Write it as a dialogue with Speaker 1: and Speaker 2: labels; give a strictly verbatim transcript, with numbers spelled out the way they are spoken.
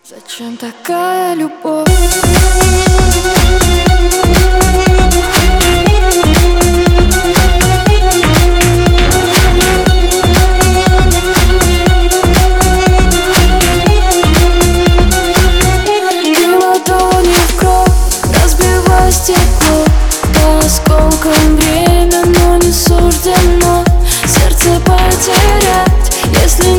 Speaker 1: Зачем такая любовь? И ладони в кровь, разбивая стекло, по осколкам время, но не суждено сердце потерять, если